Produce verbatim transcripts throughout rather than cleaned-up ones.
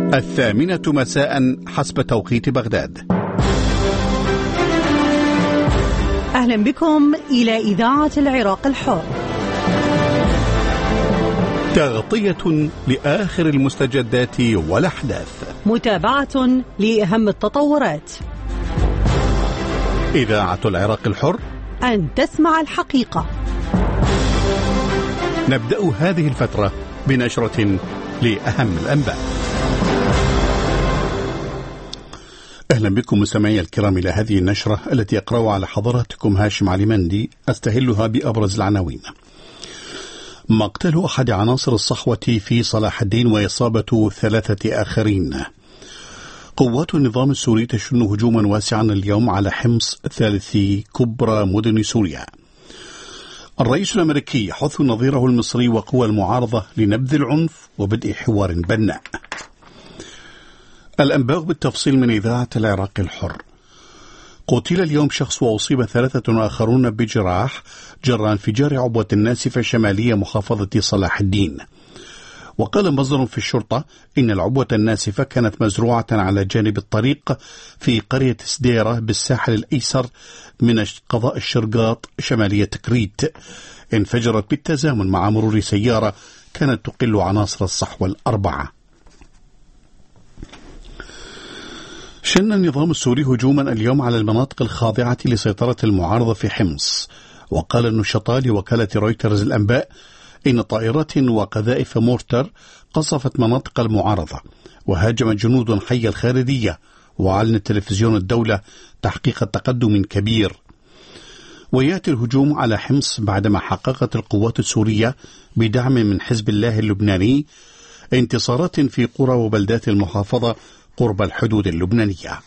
الثامنة مساء حسب توقيت بغداد. أهلا بكم إلى إذاعة العراق الحر. تغطية لآخر المستجدات والأحداث، متابعة لأهم التطورات. إذاعة العراق الحر، أن تسمع الحقيقة. نبدأ هذه الفترة بنشرة لأهم الأنباء. أهلا بكم مستمعي الكرام إلى هذه النشرة التي يقرأ على حضراتكم هاشم علي مندي. أستهلها بأبرز العناوين: مقتل أحد عناصر الصحوة في صلاح الدين وإصابة ثلاثة آخرين. قوات النظام السوري تشن هجوما واسعا اليوم على حمص ثالث كبرى مدن سوريا. الرئيس الأمريكي يحث نظيره المصري وقوى المعارضة لنبذ العنف وبدء حوار بناء. الأنباء بالتفصيل من إذاعة العراق الحر. قتل اليوم شخص وأصيب ثلاثة آخرون بجراح جراء انفجار عبوة ناسفة شمالية محافظة صلاح الدين. وقال مصدر في الشرطة إن العبوة الناسفة كانت مزروعة على جانب الطريق في قرية سديرة بالساحل الأيسر من قضاء الشرقاط شمالية كريت. انفجرت بالتزامن مع مرور سيارة كانت تقل عناصر الصحوة الأربعة. شن النظام السوري هجوما اليوم على المناطق الخاضعة لسيطرة المعارضة في حمص. وقال النشطاء لوكالة رويترز الأنباء إن طائرات وقذائف مورتر قصفت مناطق المعارضة وهاجم جنود حي الخالدية. وأعلن تلفزيون الدولة تحقيق تقدم كبير. ويأتي الهجوم على حمص بعدما حققت القوات السورية بدعم من حزب الله اللبناني انتصارات في قرى وبلدات المحافظة قرب الحدود اللبنانية.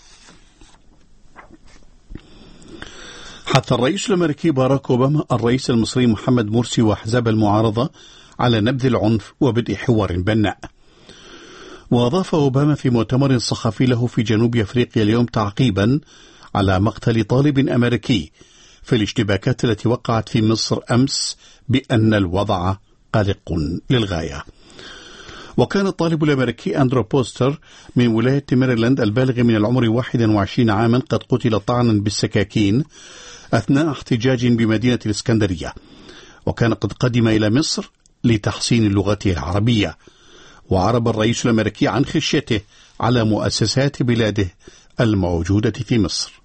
حث الرئيس الأمريكي باراك أوباما الرئيس المصري محمد مرسي وأحزاب المعارضة على نبذ العنف وبدء حوار بناء. وأضاف أوباما في مؤتمر صحفي له في جنوب أفريقيا اليوم تعقيبا على مقتل طالب أمريكي في الاشتباكات التي وقعت في مصر أمس بأن الوضع قلق للغاية. وكان الطالب الأمريكي أندرو بوستر من ولاية ميريلاند البالغ من العمر واحد وعشرين عاما قد قتل طعنا بالسكاكين أثناء احتجاج بمدينة الإسكندرية. وكان قد قدم إلى مصر لتحسين لغته العربية. وعرب الرئيس الأمريكي عن خشيته على مؤسسات بلاده الموجودة في مصر.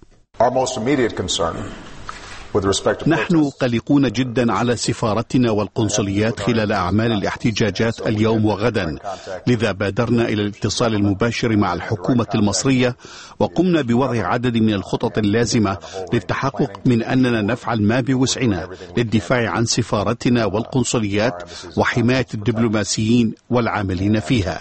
نحن قلقون جدا على سفارتنا والقنصليات خلال أعمال الاحتجاجات اليوم وغدا، لذا بادرنا إلى الاتصال المباشر مع الحكومة المصرية وقمنا بوضع عدد من الخطط اللازمة للتحقق من أننا نفعل ما بوسعنا للدفاع عن سفارتنا والقنصليات وحماية الدبلوماسيين والعاملين فيها.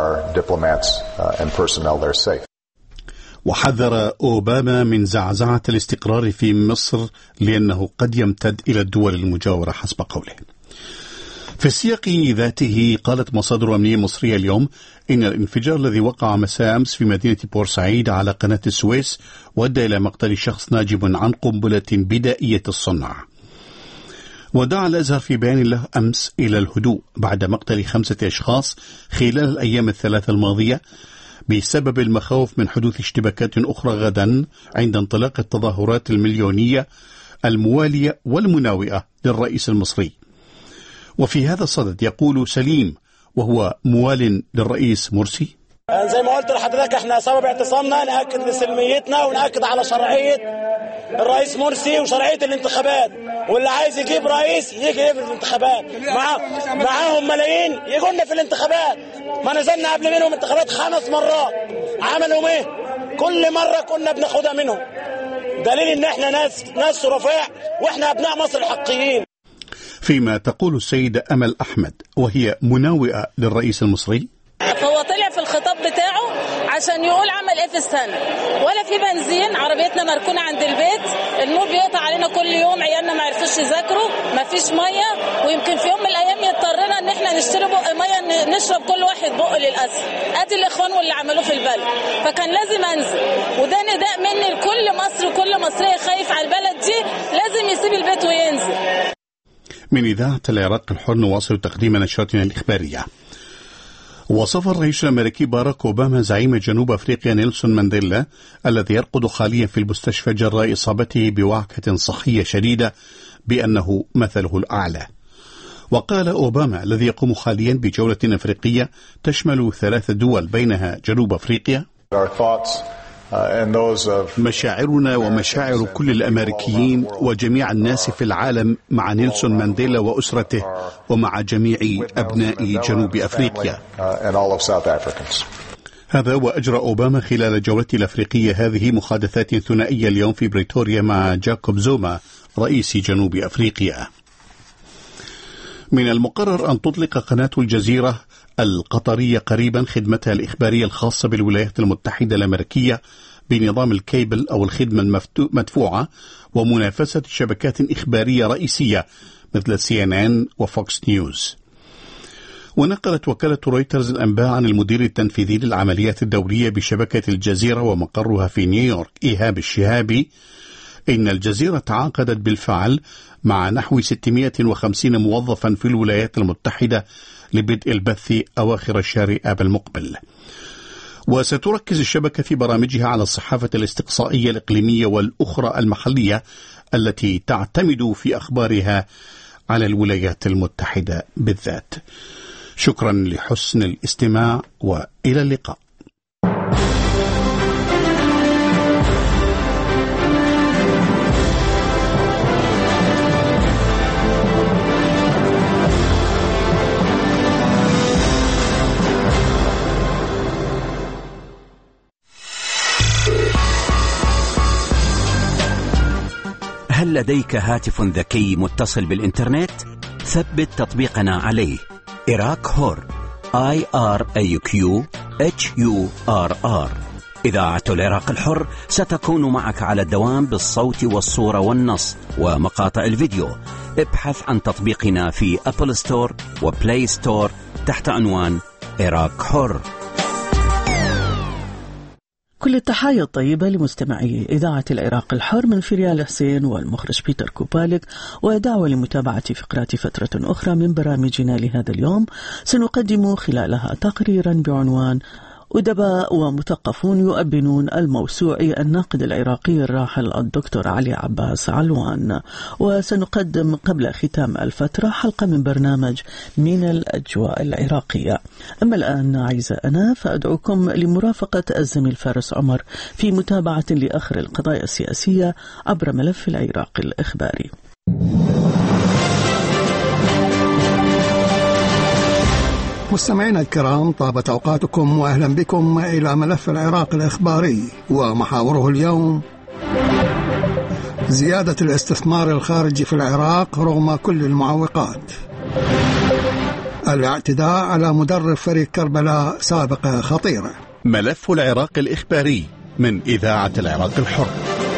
وحذر أوباما من زعزعة الاستقرار في مصر لأنه قد يمتد إلى الدول المجاورة حسب قوله. في السياق ذاته قالت مصادر أمنية مصرية اليوم إن الانفجار الذي وقع مساء أمس في مدينة بورسعيد على قناة السويس وأدى إلى مقتل شخص ناجم عن قنبلة بدائية الصنع. ودعا الأزهر في بيان له أمس إلى الهدوء بعد مقتل خمسة أشخاص خلال الأيام الثلاثة الماضية بسبب المخاوف من حدوث اشتباكات أخرى غدا عند انطلاق التظاهرات المليونية الموالية والمناوئة للرئيس المصري. وفي هذا الصدد يقول سليم وهو موال للرئيس مرسي: زي ما قلت لحضرتك احنا سبب اعتصامنا نأكد لسلميتنا ونأكد على شرعية الرئيس مرسي وشرعية الانتخابات، واللي عايز يجيب رئيس يجي يجيب الانتخابات. مع... معاهم ملايين يجونا في الانتخابات. ما نزلنا قبل منهم انتخابات خمس مرات، عملوا ايه؟ كل مرة كنا بناخدها منهم. دليل ان احنا ناس ناس رفاع واحنا ابناء مصر الحقيقيين. فيما تقول السيدة أمل أحمد وهي مناوئة للرئيس المصري: فهو طلع في الخطاب بتاعه عشان يقول عمل ايه في السنة، ولا في بنزين، عربيتنا مركونة عند البيت، النور بيقطع علينا كل يوم، عيالنا ما عرفوش يذاكروا، ما فيش مية، ويمكن في يوم من الايام يضطرنا ان احنا نشتري بق مية نشرب كل واحد بق للاسف. ادي الاخوان واللي عملوه في البلد، فكان لازم انزل، وده نداء مني لكل مصر، كل مصري خايف على البلد دي لازم يسيب البيت وينزل. من إذاعة العراق الحر نواصل تقديم نشرتنا الإخبارية. وصف الرئيس الأمريكي باراك أوباما زعيم جنوب أفريقيا نيلسون مانديلا الذي يرقد حاليا في المستشفى جراء إصابته بوعكة صحية شديدة بأنه مثله الأعلى. وقال أوباما الذي يقوم حاليا بجولة أفريقية تشمل ثلاث دول بينها جنوب أفريقيا: مشاعرنا ومشاعر كل الأمريكيين وجميع الناس في العالم مع نيلسون مانديلا وأسرته ومع جميع أبناء جنوب أفريقيا. هذا وأجرى أوباما خلال جولته الأفريقية هذه محادثات ثنائية اليوم في بريتوريا مع جاكوب زوما رئيس جنوب أفريقيا. من المقرر أن تطلق قناة الجزيرة القطرية قريبا خدمتها الإخبارية الخاصة بالولايات المتحدة الأمريكية بنظام الكيبل أو الخدمة المدفوعة ومنافسة شبكات إخبارية رئيسية مثل سي إن إن وفوكس نيوز. ونقلت وكالة رويترز الأنباء عن المدير التنفيذي للعمليات الدولية بشبكة الجزيرة ومقرها في نيويورك إيهاب الشهابي إن الجزيرة تعاقدت بالفعل مع نحو ستمائة وخمسين موظفا في الولايات المتحدة لبدء البث أواخر الشهر آب المقبل. وستركز الشبكة في برامجها على الصحافة الاستقصائية الإقليمية والأخرى المحلية التي تعتمد في أخبارها على الولايات المتحدة بالذات. شكرا لحسن الاستماع وإلى اللقاء. هل لديك هاتف ذكي متصل بالإنترنت؟ ثبت تطبيقنا عليه. إيراك هور آي آر إيه كيو إتش يو آر آر. إذاعة العراق الحر ستكون معك على الدوام بالصوت والصورة والنص ومقاطع الفيديو. ابحث عن تطبيقنا في أبل ستور وبلاي ستور تحت عنوان إيراك حر. كل التحايا الطيبة لمستمعي إذاعة العراق الحر من فريال حسين والمخرج بيتر كوبالك، ودعوة لمتابعة فقرات فترة أخرى من برامجنا لهذا اليوم. سنقدم خلالها تقريرا بعنوان أدباء ومثقفون يؤبنون الموسوعي الناقد العراقي الراحل الدكتور علي عباس علوان. وسنقدم قبل ختام الفترة حلقة من برنامج من الأجواء العراقية. أما الآن عايزة أنا فأدعوكم لمرافقة الزميل فارس عمر في متابعة لآخر القضايا السياسية عبر ملف العراق الإخباري. مستمعينا الكرام، طابت أوقاتكم وأهلا بكم إلى ملف العراق الإخباري ومحاوره اليوم: زيادة الاستثمار الخارجي في العراق رغم كل المعوقات، الاعتداء على مدرب فريق كربلاء سابقة خطيرة. ملف العراق الإخباري من إذاعة العراق الحر.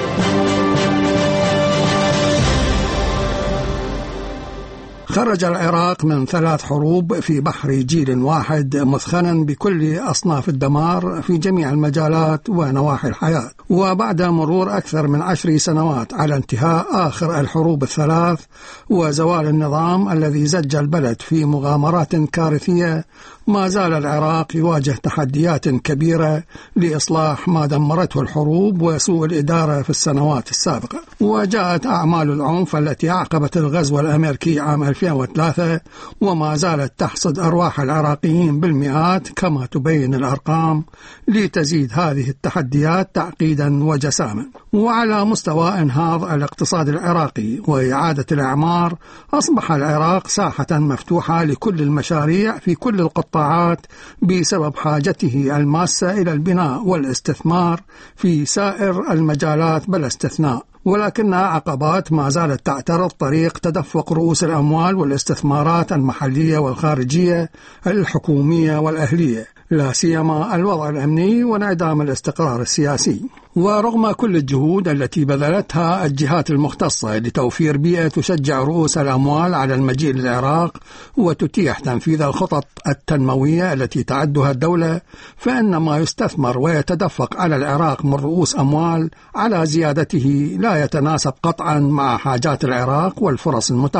خرج العراق من ثلاث حروب في بحر جيل واحد مثخنا بكل أصناف الدمار في جميع المجالات ونواحي الحياة. وبعد مرور أكثر من عشر سنوات على انتهاء آخر الحروب الثلاث وزوال النظام الذي زج البلد في مغامرات كارثية، ما زال العراق يواجه تحديات كبيرة لإصلاح ما دمرته الحروب وسوء الإدارة في السنوات السابقة. وجاءت أعمال العنف التي أعقبت الغزو الأمريكي عام ألفين وثلاثة وما زالت تحصد أرواح العراقيين بالمئات كما تبين الأرقام، لتزيد هذه التحديات تعقيدا وجساما. وعلى مستوى انهاض الاقتصاد العراقي وإعادة الأعمار، أصبح العراق ساحة مفتوحة لكل المشاريع في كل القطاعات بسبب حاجته الماسة إلى البناء والاستثمار في سائر المجالات بلا استثناء. ولكنها عقبات ما زالت تعترض طريق تدفق رؤوس الأموال والاستثمارات المحلية والخارجية الحكومية والأهلية، لا سيما الوضع الأمني وانعدام الاستقرار السياسي. ورغم كل الجهود التي بذلتها الجهات المختصة لتوفير بيئة تشجع رؤوس الأموال على المجيء للعراق وتتيح تنفيذ الخطط التنموية التي تعدها الدولة، فإن ما يستثمر ويتدفق على العراق من رؤوس أموال على زيادته لا يتناسب قطعا مع حاجات العراق والفرص المتاحة.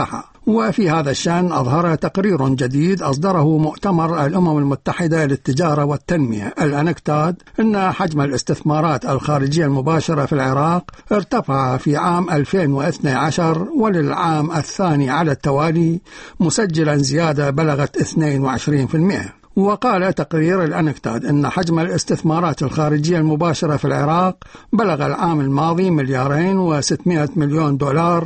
وفي هذا الشأن أظهر تقرير جديد أصدره مؤتمر الأمم المتحدة للتجارة والتنمية الأنكتاد أن حجم الاستثمارات الخارجية المباشرة في العراق ارتفع في عام ألفين واثني عشر وللعام الثاني على التوالي، مسجلا زيادة بلغت اثنين وعشرين بالمئة. وقال تقرير الأنكتاد أن حجم الاستثمارات الخارجية المباشرة في العراق بلغ العام الماضي مليارين وستمائة مليون دولار،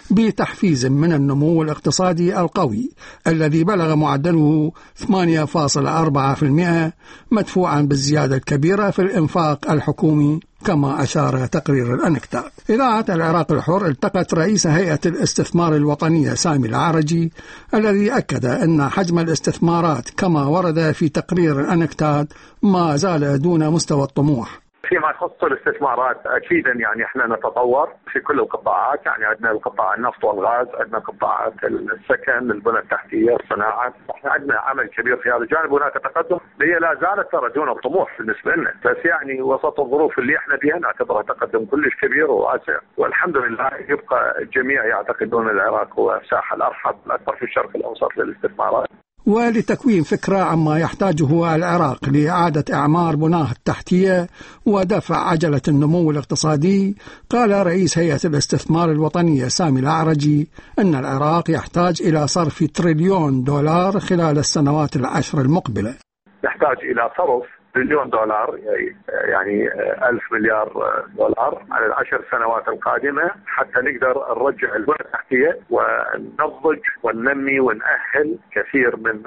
بتحفيز من النمو الاقتصادي القوي الذي بلغ معدله ثمانية فاصلة أربعة بالمئة، مدفوعا بالزيادة الكبيرة في الإنفاق الحكومي كما أشار تقرير الأنكتاد. إذاعة العراق الحر التقت رئيس هيئة الاستثمار الوطنية سامي العرجي الذي أكد أن حجم الاستثمارات كما ورد في تقرير الأنكتاد ما زال دون مستوى الطموح. فيما يخص الاستثمارات اكيدا يعني احنا نتطور في كل القطاعات، يعني عندنا القطاع النفط والغاز، عندنا قطاعات السكن، البنى التحتيه، الصناعات، احنا عندنا عمل كبير في هذا الجانب، هناك تقدم هي لا زالت ترى دون الطموح بالنسبه لنا، بس يعني وسط الظروف اللي احنا بها نعتبرها تقدم كلش كبير وواسع، والحمد لله يبقى الجميع يعتقدون العراق هو الساحه الارحب الاكبر في الشرق الاوسط للاستثمارات. ولتكوين فكرة عما يحتاجه العراق لإعادة إعمار بناه التحتية ودفع عجلة النمو الاقتصادي، قال رئيس هيئة الاستثمار الوطنية سامي العرجي أن العراق يحتاج إلى صرف تريليون دولار خلال السنوات العشر المقبلة. يحتاج إلى صرف تريليون دولار يعني ألف مليار دولار على العشر سنوات القادمة حتى نقدر نرجع البنى التحتية وننضج وننمي ونأهل كثير من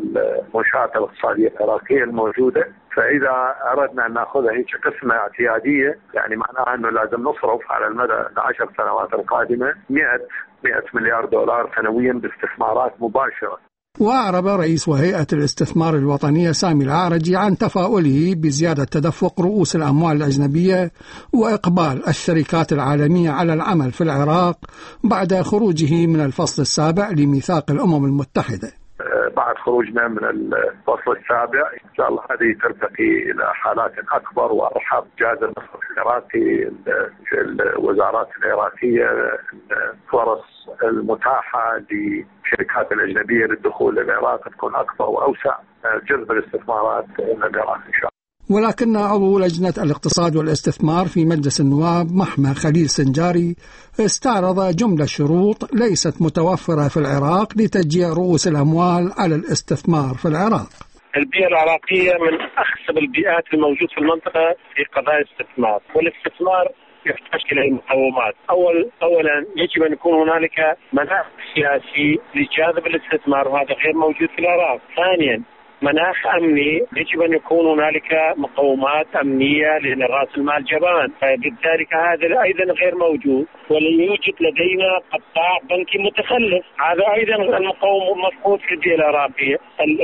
المنشآت الاقتصادية العراقية الموجودة. فإذا أردنا أن نأخذها هيك قسمة اعتيادية يعني معناها أنه لازم نصرف على المدى العشر سنوات القادمة مئة مليار دولار سنويا باستثمارات مباشرة. وأعرب رئيس هيئة الاستثمار الوطنية سامي العرجي عن تفاؤله بزيادة تدفق رؤوس الأموال الأجنبية وإقبال الشركات العالمية على العمل في العراق بعد خروجه من الفصل السابع لميثاق الأمم المتحدة. بعد خروجنا من الفصل السابع إن شاء الله هذه ترتقي إلى حالات أكبر وأرحب. جهاز النفط العراقي، الوزارات العراقية، الفرص المتاحة للشركات الأجنبية للدخول للعراق تكون أكبر وأوسع، جذب الاستثمارات إلى العراق إن شاء الله. ولكن عضو لجنة الاقتصاد والاستثمار في مجلس النواب محمى خليل سنجاري استعرض جملة شروط ليست متوفرة في العراق لتشجيع رؤوس الأموال على الاستثمار في العراق. البيئة العراقية من أخصب البيئات الموجود في المنطقة في قضايا الاستثمار، والاستثمار يحتاج إلى المقومات. أول أولا يجب أن يكون هنالك مناخ سياسي لجاذب الاستثمار وهذا غير موجود في العراق. ثانيا مناخ أمني، يجب أن يكون هنالك مقومات أمنية لأن رأس المال جبان، فبالتالي هذا أيضا غير موجود. ولن يوجد لدينا قطاع بنكي متخلف، هذا أيضا المقوم مفقود في البيئة العراقية.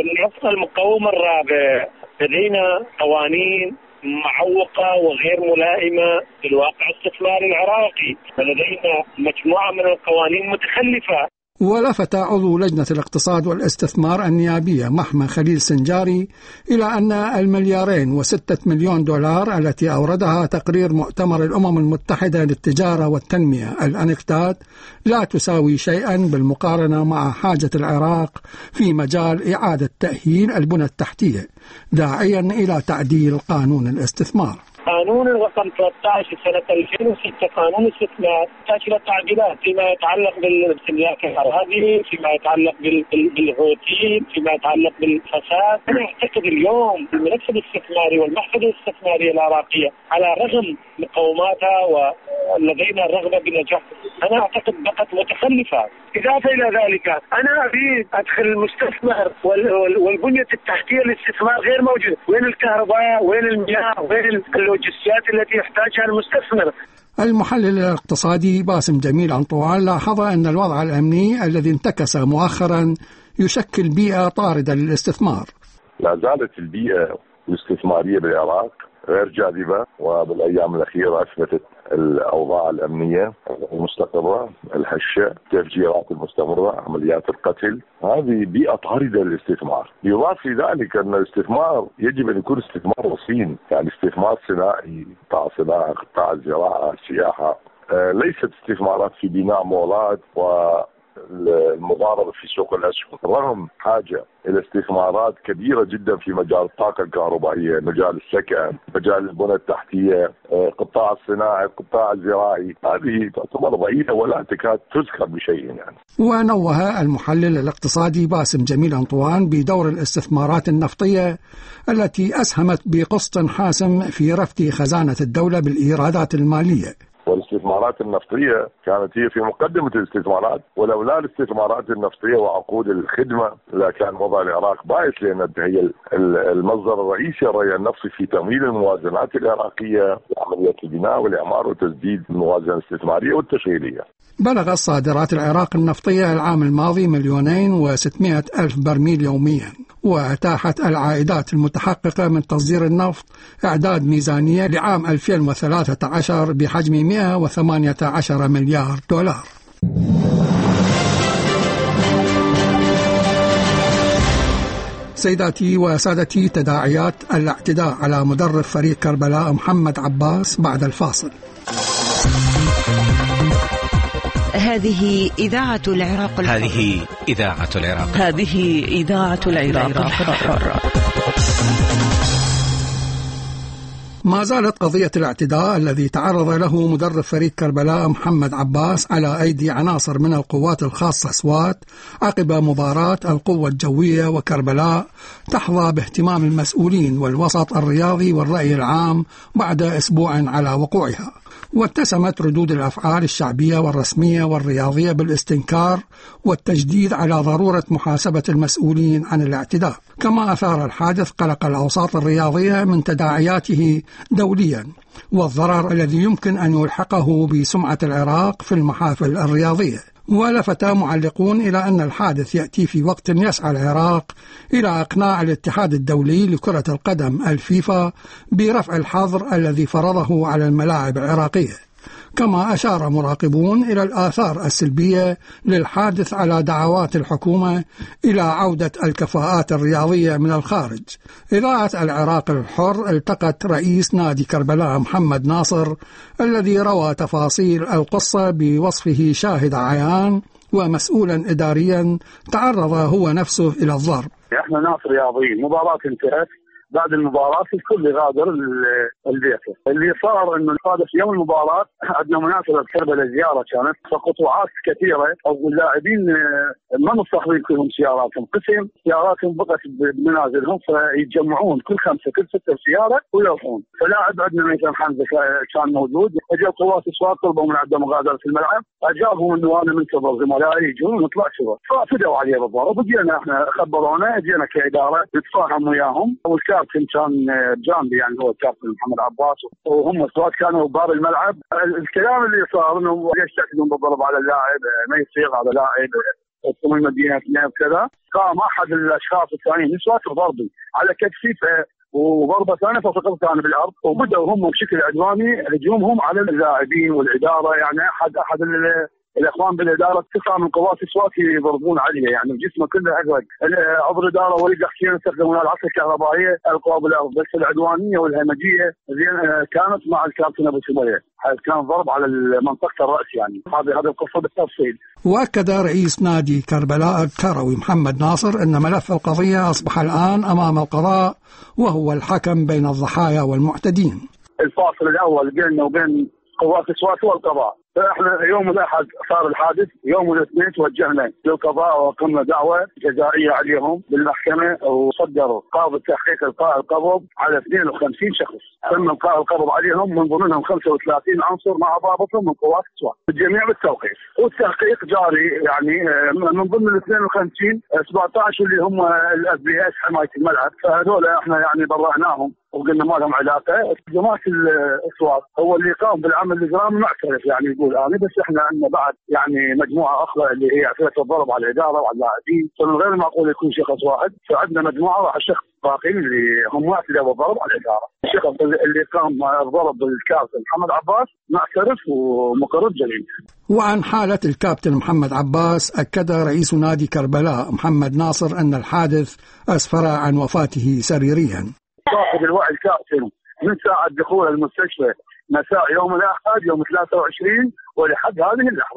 المقوم الرابع لدينا قوانين معوقة وغير ملائمة للواقع الاستثماري العراقي، ولدينا مجموعة من القوانين متخلفة. ولفت عضو لجنة الاقتصاد والاستثمار النيابية محمى خليل سنجاري إلى أن المليارين وستة مليون دولار التي أوردها تقرير مؤتمر الأمم المتحدة للتجارة والتنمية الأنكتاد لا تساوي شيئا بالمقارنة مع حاجة العراق في مجال إعادة تأهيل البنى التحتية، داعيا إلى تعديل قانون الاستثمار. قانون الرقم ثلاثة عشر سنة ألفين وستة قانون الاستثمار يحتاج إلى تعديلات فيما يتعلق بالاستهلاك الحراري، فيما يتعلق بالروتين، فيما يتعلق بالفساد. أنا أعتقد اليوم الملف الاستثماري والمحفظة الاستثمارية العراقية على رغم مقوماتها ولدينا الرغبة بالنجاح، أنا أعتقد بقت متخلفة. إضافة إلى ذلك أنا أريد أدخل المستثمر والبنية التحتية للاستثمار غير موجود. وين الكهرباء؟ وين المياه؟ وين اللوجستيات التي يحتاجها المستثمر؟ المحلل الاقتصادي باسم جميل عنطوان لاحظ أن الوضع الأمني الذي انتكس مؤخرا يشكل بيئة طاردة للاستثمار. لا زالت البيئة الاستثمارية بالعراق غير جاذبة، وبالأيام الأخيرة أثبتت الأوضاع الأمنية المستقرة، الهشة، التفجيرات المستمرة، عمليات القتل، هذه بيئة طاردة للاستثمار. يضاف لذلك أن الاستثمار يجب أن يكون استثمار رصين، يعني استثمار صناعي، قطاع صناعة، قطاع الزراعة، السياحة، ليست استثمارات في بناء مولات و المضاربة في سوق الأسهم، رغم حاجة إلى استثمارات كبيرة جدا في مجال الطاقة الكهربائية، مجال السكن، مجال البنى التحتية، قطاع الصناعي، القطاع الزراعي، هذه تعتبر ضئيلة ولا تكاد تذكر بشيء يعني. ونوه المحلل الاقتصادي باسم جميل أنطوان بدور الاستثمارات النفطية التي أسهمت بقسط حاسم في رفع خزانة الدولة بالإيرادات المالية. والاستثمارات النفطية كانت هي في مقدمة الاستثمارات، ولولا الاستثمارات النفطية وعقود الخدمة لا كان وضع العراق بائس، لأن هي المصدر الرئيسي الري النفطي في تمويل الموازنات العراقية وعملية البناء والإعمار وتسديد الموازنة الاستثمارية والتشغيلية. بلغت صادرات العراق النفطية العام الماضي مليونين وستمائة ألف برميل يوميا، وأتاحت العائدات المتحققة من تصدير النفط إعداد ميزانية لعام ألفين وثلاثة عشر بحجم مائة وثمانية عشر مليار دولار. سيداتي وسادتي، تداعيات الاعتداء على مدرب فريق كربلاء محمد عباس بعد الفاصل. هذه إذاعة العراق الحر. هذه إذاعة العراق هذه إذاعة العراق الحر. ما زالت قضية الاعتداء الذي تعرض له مدرب فريق كربلاء محمد عباس على أيدي عناصر من القوات الخاصة سوات عقب مباراة القوة الجوية وكربلاء تحظى باهتمام المسؤولين والوسط الرياضي والرأي العام بعد أسبوع على وقوعها. واتسمت ردود الأفعال الشعبية والرسمية والرياضية بالاستنكار والتجديد على ضرورة محاسبة المسؤولين عن الاعتداء، كما أثار الحادث قلق الأوساط الرياضية من تداعياته دوليا والضرر الذي يمكن أن يلحقه بسمعة العراق في المحافل الرياضية. ولفت معلقون إلى أن الحادث يأتي في وقت يسعى العراق إلى إقناع الاتحاد الدولي لكرة القدم الفيفا برفع الحظر الذي فرضه على الملاعب العراقية. كما أشار مراقبون إلى الآثار السلبية للحادث على دعوات الحكومة إلى عودة الكفاءات الرياضية من الخارج. إذاعة العراق الحر التقت رئيس نادي كربلاء محمد ناصر الذي روى تفاصيل القصة بوصفه شاهد عيان ومسؤولا إداريا تعرض هو نفسه إلى الضرب. احنا ناس رياضيين، مباراة انتهت، بعد المباراة الكل غادر البيت. اللي صار انه صادف يوم المباراة عندنا مناسبة بكربلاء زيارة كانت، فقطوعات كثيرة او اللاعبين ما مستخدمين كلهم سياراتهم، قسم سياراتهم بقت بمنازلهم فيتجمعون كل خمسة كل ستة سيارة ويروحون. فلاعب عندنا مثلا حمزة كان موجود، اجى قوات السواد طلبوا من عنده مغادرة الملعب، اجابهم انه انا منتظر زملائي يجون ونطلع سوا، ففدوا عليه بالضرب. وجينا احنا خبرونا، جينا كإدارة نتفاهم وياهم، والكابتن كان جانبي يعني هو الكابتن محمد عباس، وهم السواد كانوا بباب الملعب. الكلام اللي صار انه ليش تحكمون بالضرب على اللاعب، ما يصير هذا لاعب من مدينتنا وكذا. قام احد الاشخاص الثانيين نسوات ضربي على كتفي وضربه ثانيه فسقطت انا بالارض، وبداوا هم بشكل عدواني هجومهم على اللاعبين والاداره. يعني احد احد الاخوان بالاداره تسعه من قوات السوات يضربون عليه، يعني جسمه كله اغرق. عضو الاداره وليد حسين يستخدمون العصا الكهربائيه القوا بالارض، بس العدوانيه والهمجيه كانت مع الكابتن ابو سميه، كان ضرب على منطقه الراس. يعني هذه هذه القصه بالتفصيل. واكد رئيس نادي كربلاء الكروي محمد ناصر ان ملف القضيه اصبح الان امام القضاء وهو الحكم بين الضحايا والمعتدين. الفاصل الاول بيننا وبين قوات السوات والقضاء. فاحنا يوم الاحد صار الحادث، يوم الاثنين توجهنا للقضاء وقمنا دعوه جزائيه عليهم بالمحكمه، وصدروا قاضي التحقيق القاء القبض على اثنين وخمسين شخص، تم القاء القبض عليهم من ضمنهم خمسة وثلاثين عنصر مع ضابطهم من قوات السوات، الجميع بالتوقيف، والتحقيق جاري. يعني من ضمن ال اثنين وخمسين سبعة عشر اللي هم الاف بي اس حمايه الملعب، فهذول احنا يعني برأناهم وقلنا ما لهم علاقه. جماعه السوات هو اللي قام بالعمل الاجرامي معترف، يعني يقول انا، بس احنا عندنا بعد يعني مجموعه اخرى اللي هي اعترفت الضرب على الاداره وعلى اللاعبين، فمن غير معقول يكون شخص واحد، فعندنا مجموعه راح الشخص باقيين اللي هم اعترفوا بالضرب على الاداره. الشخص اللي قام بالضرب بالكابتن محمد عباس معترف ومقرر جريمه. وعن حاله الكابتن محمد عباس اكد رئيس نادي كربلاء محمد ناصر ان الحادث اسفر عن وفاته سريريا. فاقد الوعي الكابتن من ساعة دخول المستشفى مساء يوم الأحد يوم ثلاثة وعشرين ولحد هذه اللحظة.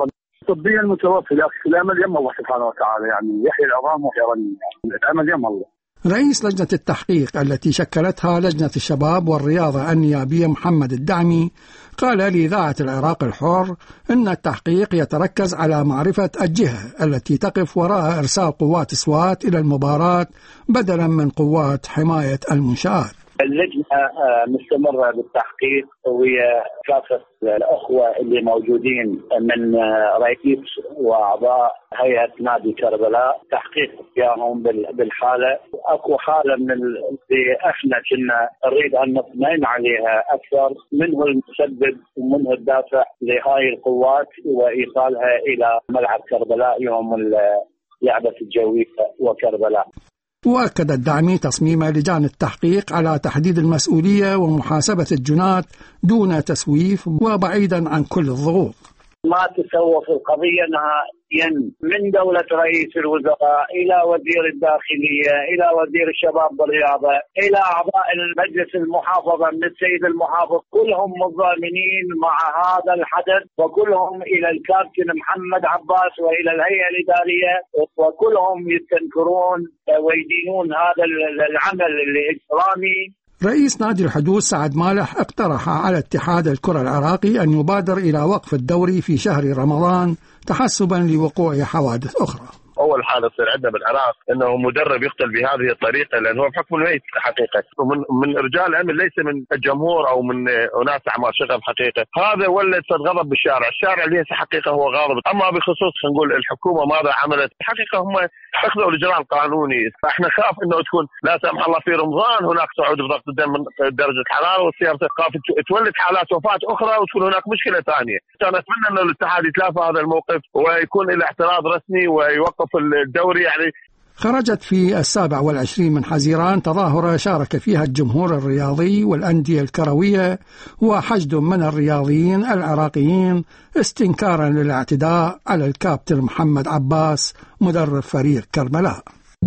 الطبية المتوفي، لكن الأمل يم الله سبحانه وتعالى، يعني يحيي العظام ويحيي الرميم، يعني الأمل يم الله. رئيس لجنة التحقيق التي شكلتها لجنة الشباب والرياضة النيابية محمد الدعمي قال لإذاعة العراق الحر إن التحقيق يتركز على معرفة الجهة التي تقف وراء إرسال قوات سوات إلى المباراة بدلا من قوات حماية المنشآت. اللجنة مستمرة بالتحقيق ويا كافة الأخوة اللي موجودين من رئيس وأعضاء هيئة نادي كربلاء، تحقيق وياهم بالحالة. أكو حالة من اللي إحنا كنا نريد أن نطمئن عليها أكثر، منه المسبب ومنه الدافع لهاي القوات وإيصالها إلى ملعب كربلاء يوم اللعبة الجوية وكربلاء. وأكد الدعمي تصميم لجان التحقيق على تحديد المسؤولية ومحاسبة الجنات دون تسويف وبعيدا عن كل الضغوط. ما تسوف القضية نهائيا من دولة رئيس الوزراء إلى وزير الداخلية إلى وزير الشباب والرياضة إلى أعضاء المجلس المحافظة من السيد المحافظ، كلهم متضامنين مع هذا الحدث، وكلهم إلى الكابتن محمد عباس وإلى الهيئة الإدارية، وكلهم يستنكرون ويدينون هذا العمل الإجرامي. رئيس نادي الحدود سعد مالح اقترح على اتحاد الكرة العراقي أن يبادر إلى وقف الدوري في شهر رمضان تحسبا لوقوع حوادث أخرى. اول حاله تصير عندنا بالعراق انه مدرب يقتل بهذه الطريقه، لانه هو بحكم الميت حقيقه، ومن من رجال امن ليس من الجمهور او من اناس اعمال شغل حقيقه. هذا ولد صد غضب بالشارع، الشارع ليس حقيقه هو غاضب. اما بخصوص خلينا نقول الحكومه ماذا عملت، حقيقه هم اخذوا الاجراء القانوني. فاحنا خاف انه تكون لا سمح الله في رمضان هناك صعود بضغط الدم من درجه الحراره وتصير خاف تولد حالات وفاه اخرى وتكون هناك مشكله ثانيه. انا اتمنى انه الاتحاد يتلافى هذا الموقف ويكون له اعتراض رسمي ويوقف الدوري. يعني خرجت في السابع والعشرين من حزيران تظاهرة شارك فيها الجمهور الرياضي والأندية الكروية وحشد من الرياضيين العراقيين استنكارا للاعتداء على الكابتن محمد عباس مدرب فريق كربلاء.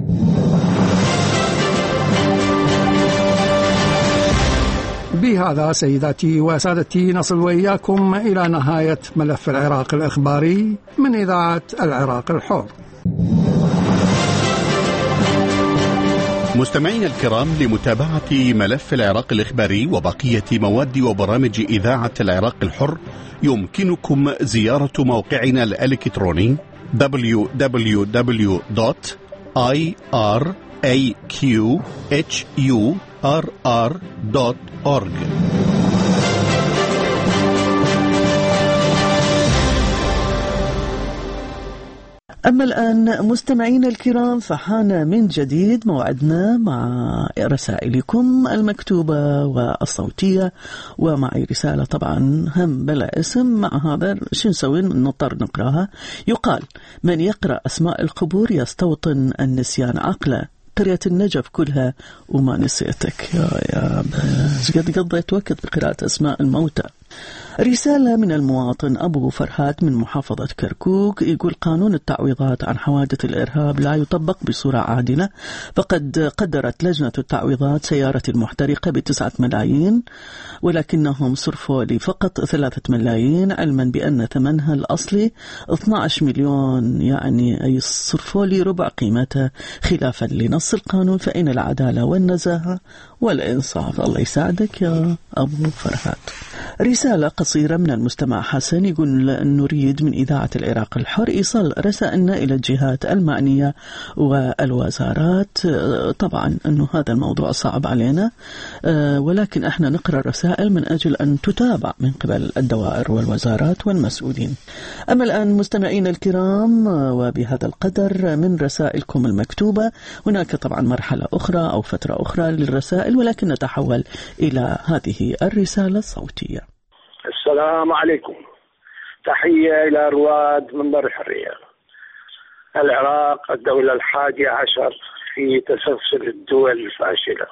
بهذا سيداتي وسادتي نصل وإياكم إلى نهاية ملف العراق الإخباري من إذاعة العراق الحر. مستمعينا الكرام، لمتابعة ملف العراق الإخباري وبقية مواد وبرامج إذاعة العراق الحر يمكنكم زيارة موقعنا الإلكتروني دبليو دبليو دبليو دوت آي آر إيه كيو إتش يو آر آر دوت أورج. أما الآن مستمعين الكرام فحان من جديد موعدنا مع رسائلكم المكتوبة والصوتية، ومعي رسالة طبعا هم بلا اسم. مع هذا شو نسوي؟ نضطر نقراها. يقال: من يقرأ أسماء القبور يستوطن النسيان عقله. قرية النجف كلها وما نسيتك. يا يا قد قضيت وقت بقراءة أسماء الموتى. رسالة من المواطن أبو فرهات من محافظة كركوك، يقول: قانون التعويضات عن حوادث الإرهاب لا يطبق بصورة عادلة، فقد قدرت لجنة التعويضات سيارة المحترقة بتسعة ملايين ولكنهم صرفوا لي فقط ثلاثة ملايين، علما بأن ثمنها الأصلي اثني عشر مليون، يعني أي صرفوا لي ربع قيمتها خلافا لنص القانون. فإن العدالة والنزاهة والإنصاف. الله يساعدك يا أبو فرهات. رسالة قصيرة من المستمع حسن، يقول: نريد من إذاعة العراق الحر إيصال رسائلنا إلى الجهات المعنية والوزارات. طبعا أنه هذا الموضوع صعب علينا، ولكن احنا نقرأ الرسائل من أجل أن تتابع من قبل الدوائر والوزارات والمسؤولين. أما الآن مستمعين الكرام، وبهذا القدر من رسائلكم المكتوبة. هناك طبعا مرحلة أخرى أو فترة أخرى للرسائل، ولكن نتحول إلى هذه الرسالة الصوتية. السلام عليكم، تحية إلى رواد منبر الحرية. العراق الدولة الحادية عشر في تسلسل الدول الفاشلة.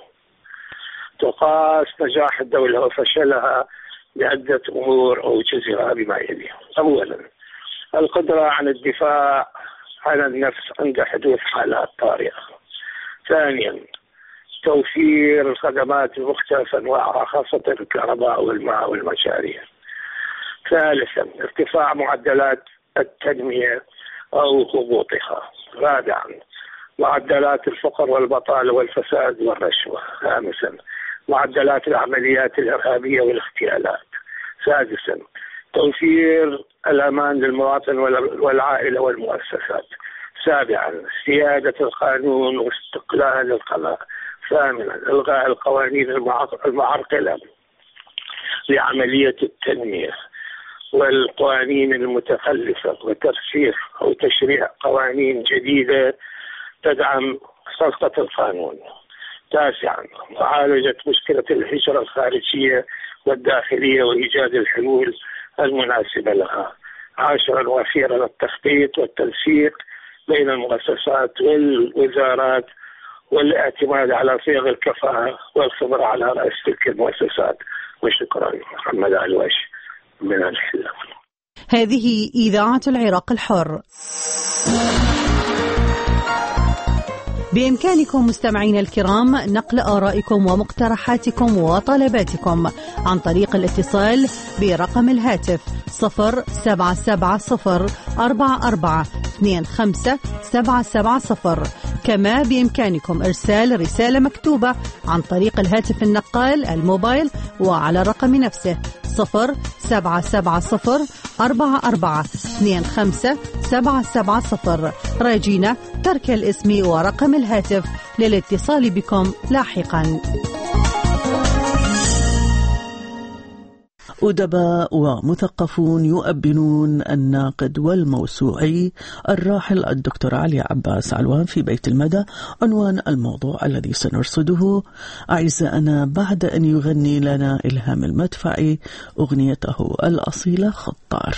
تقاس نجاح الدولة وفشلها بعدة أمور أوجزها بما يلي. أولا، القدرة على الدفاع عن النفس عند حدوث حالات طارئة. ثانيا، توفير الخدمات بمختلف أنواعها خاصة الكهرباء والماء والمشاريع. ثالثا، ارتفاع معدلات التنمية أو هبوطها. رابعا معدلات الفقر والبطالة والفساد والرشوة. خامسا معدلات العمليات الإرهابية والاغتيالات. سادسا توفير الأمان للمواطن والعائلة والمؤسسات. سابعا سيادة القانون واستقلال القضاء. ثامنا إلغاء القوانين المعرقلة لعملية التنمية والقوانين المتخلفة وترسيخ أو تشريع قوانين جديدة تدعم سلطة القانون. تاسعا معالجة مشكلة الهجرة الخارجية والداخلية وإيجاد الحلول المناسبة لها. عاشرا وأخيرا التخطيط والتنسيق بين المؤسسات والوزارات والاعتماد على صيغ الكفاءة والخبرة على رأس تلك المؤسسات. وشكرا. محمد علوش من الحلة. هذه إذاعة العراق الحر. بإمكانكم مستمعين الكرام نقل آرائكم ومقترحاتكم وطلباتكم عن طريق الاتصال برقم الهاتف صفر سبعة سبعة صفر أربعة أربعة اثنين خمسة سبعة سبعة صفر. كما بإمكانكم إرسال رسالة مكتوبة عن طريق الهاتف النقال الموبايل وعلى الرقم نفسه صفر سبعة سبعة صفر أربعة أربعة اثنين خمسة سبعة سبعة صفر. راجينا ترك الاسم ورقم الهاتف للاتصال بكم لاحقا. أدباء ومثقفون يؤبنون الناقد والموسوعي الراحل الدكتور علي عباس علوان في بيت المدى. عنوان الموضوع الذي سنرصده أعزائنا بعد أن يغني لنا إلهام المدفعي أغنيته الأصيلة خطار.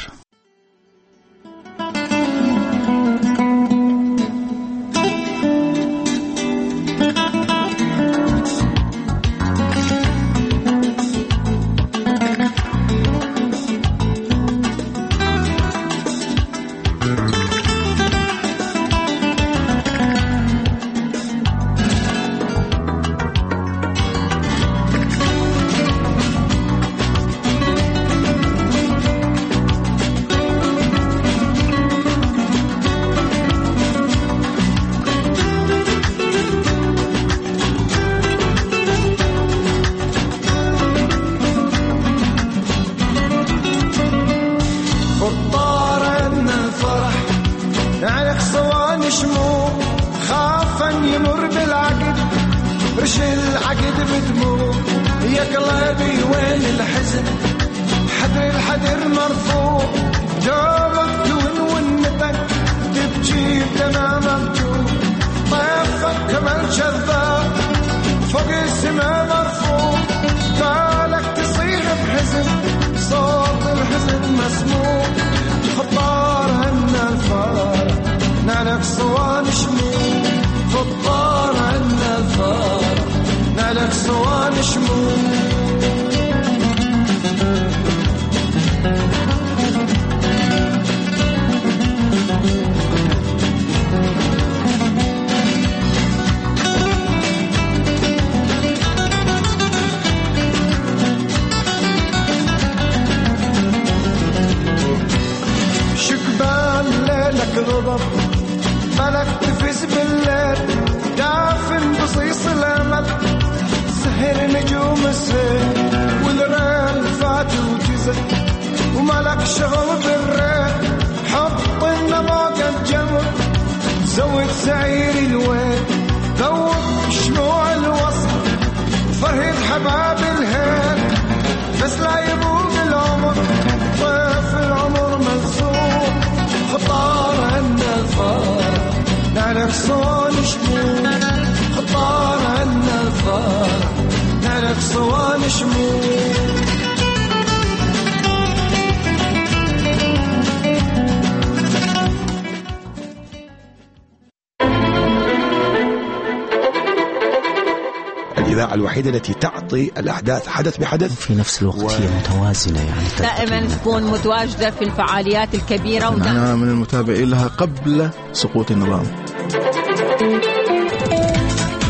الإذاعة الوحيدة التي تعطي الأحداث حدث بحدث في نفس الوقت و... هي متوازنة، يعني دائما تكون متواجدة في الفعاليات الكبيرة. أنا من المتابعين لها قبل سقوط النظام.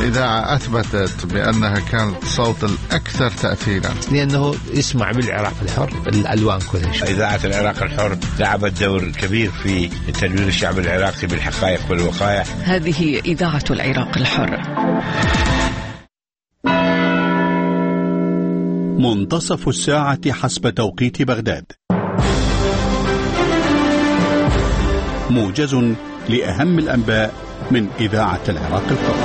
الإذاعة أثبتت بأنها كانت صوت الأكثر تأثيرا، لأنه يسمع بالعراق الحر الألوان كلها. إذاعة العراق الحر لعبت دور كبير في تنوير الشعب العراقي بالحقائق والوقائع. هذه إذاعة العراق الحر. منتصف الساعة حسب توقيت بغداد. موجز لأهم الأنباء من إذاعة العراق الحر.